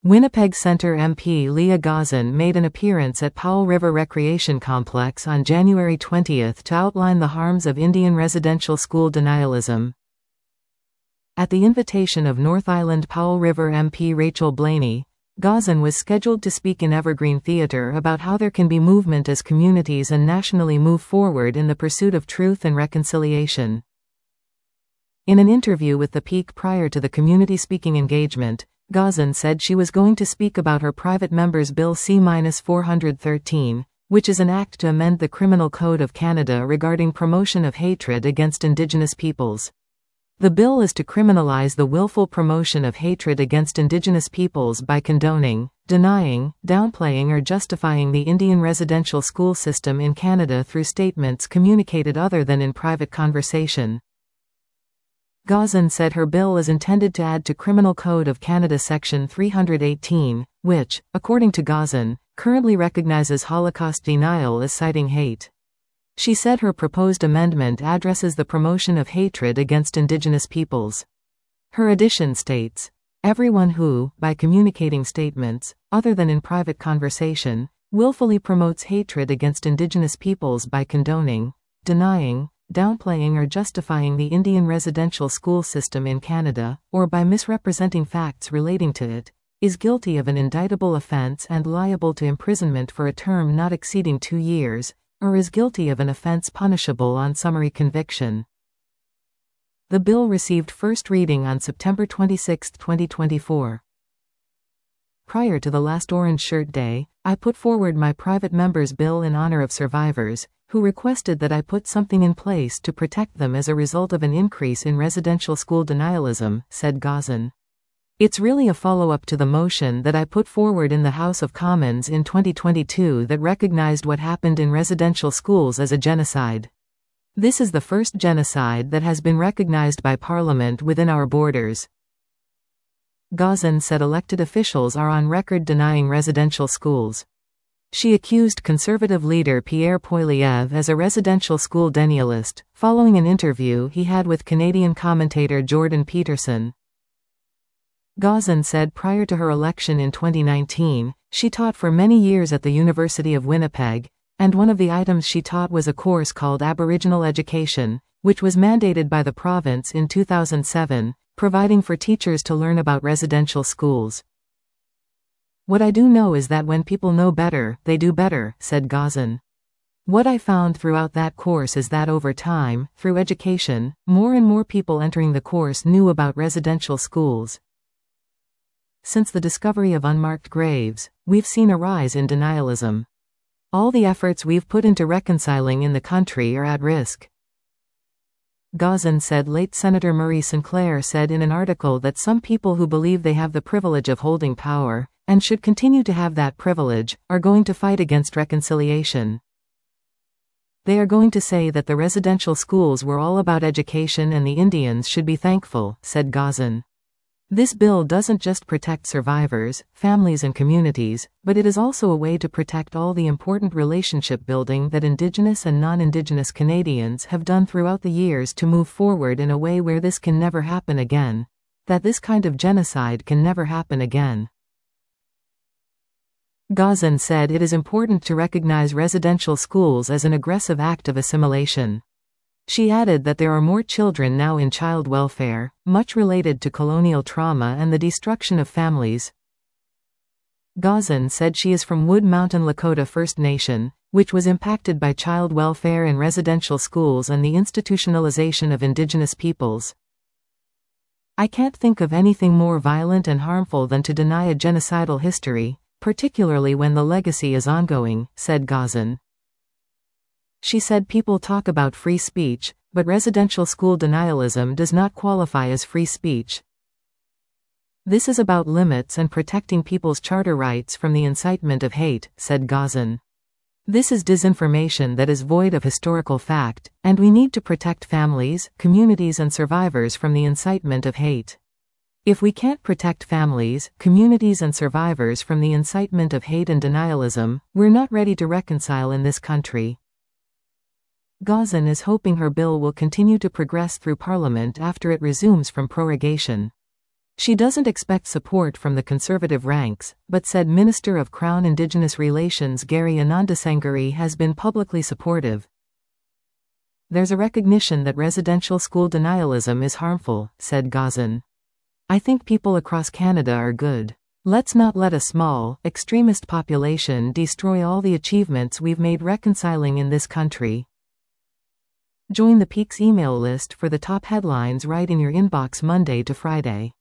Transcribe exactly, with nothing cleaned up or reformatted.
Winnipeg Centre M P Leah Gazan made an appearance at Powell River Recreation Complex on January twentieth to outline the harms of Indian residential school denialism. At the invitation of North Island Powell River M P Rachel Blaney, Gazan was scheduled to speak in Evergreen Theatre about how there can be movement as communities and nationally move forward in the pursuit of truth and reconciliation. In an interview with The Peak prior to the community speaking engagement, Gazan said she was going to speak about her private member's Bill C four thirteen, which is an act to amend the Criminal Code of Canada regarding promotion of hatred against Indigenous peoples. The bill is to criminalize the willful promotion of hatred against Indigenous peoples by condoning, denying, downplaying or justifying the Indian residential school system in Canada through statements communicated other than in private conversation. Gazan said her bill is intended to add to Criminal Code of Canada Section three eighteen, which, according to Gazan, currently recognizes Holocaust denial as citing hate. She said her proposed amendment addresses the promotion of hatred against Indigenous peoples. Her addition states, "Everyone who, by communicating statements, other than in private conversation, willfully promotes hatred against Indigenous peoples by condoning, denying, downplaying or justifying the Indian residential school system in Canada, or by misrepresenting facts relating to it, is guilty of an indictable offence and liable to imprisonment for a term not exceeding two years, or is guilty of an offence punishable on summary conviction." The bill received first reading on September twenty-sixth, twenty twenty-four. Prior to the last Orange Shirt Day, I put forward my private member's bill in honor of survivors, who requested that I put something in place to protect them as a result of an increase in residential school denialism, said Gazan. It's really a follow-up to the motion that I put forward in the House of Commons in twenty twenty-two that recognized what happened in residential schools as a genocide. This is the first genocide that has been recognized by Parliament within our borders. Gazan said elected officials are on record denying residential schools. She accused Conservative leader Pierre Poilievre as a residential school denialist, following an interview he had with Canadian commentator Jordan Peterson. Gazan said prior to her election in twenty nineteen, she taught for many years at the University of Winnipeg, and one of the items she taught was a course called Aboriginal Education, which was mandated by the province in two thousand seven, providing for teachers to learn about residential schools. "What I do know is that when people know better, they do better," said Gazan. "What I found throughout that course is that over time, through education, more and more people entering the course knew about residential schools. Since the discovery of unmarked graves, we've seen a rise in denialism. All the efforts we've put into reconciling in the country are at risk." Gazan said late Senator Murray Sinclair said in an article that some people who believe they have the privilege of holding power, and should continue to have that privilege, are going to fight against reconciliation. They are going to say that the residential schools were all about education and the Indians should be thankful, said Gazan. This bill doesn't just protect survivors, families and communities, but it is also a way to protect all the important relationship building that Indigenous and non-Indigenous Canadians have done throughout the years to move forward in a way where this can never happen again. That this kind of genocide can never happen again. Gazan said it is important to recognize residential schools as an aggressive act of assimilation. She added that there are more children now in child welfare, much related to colonial trauma and the destruction of families. Gazan said she is from Wood Mountain Lakota First Nation, which was impacted by child welfare in residential schools and the institutionalization of Indigenous peoples. "I can't think of anything more violent and harmful than to deny a genocidal history, particularly when the legacy is ongoing," said Gazan. She said people talk about free speech, but residential school denialism does not qualify as free speech. "This is about limits and protecting people's charter rights from the incitement of hate," said Gazan. "This is disinformation that is void of historical fact, and we need to protect families, communities and survivors from the incitement of hate. If we can't protect families, communities and survivors from the incitement of hate and denialism, we're not ready to reconcile in this country." Gazan is hoping her bill will continue to progress through Parliament after it resumes from prorogation. She doesn't expect support from the conservative ranks, but said Minister of Crown Indigenous Relations Gary Anandasangari has been publicly supportive. There's a recognition that residential school denialism is harmful, said Gazan. I think people across Canada are good. Let's not let a small, extremist population destroy all the achievements we've made reconciling in this country. Join the Peaks email list for the top headlines right in your inbox Monday to Friday.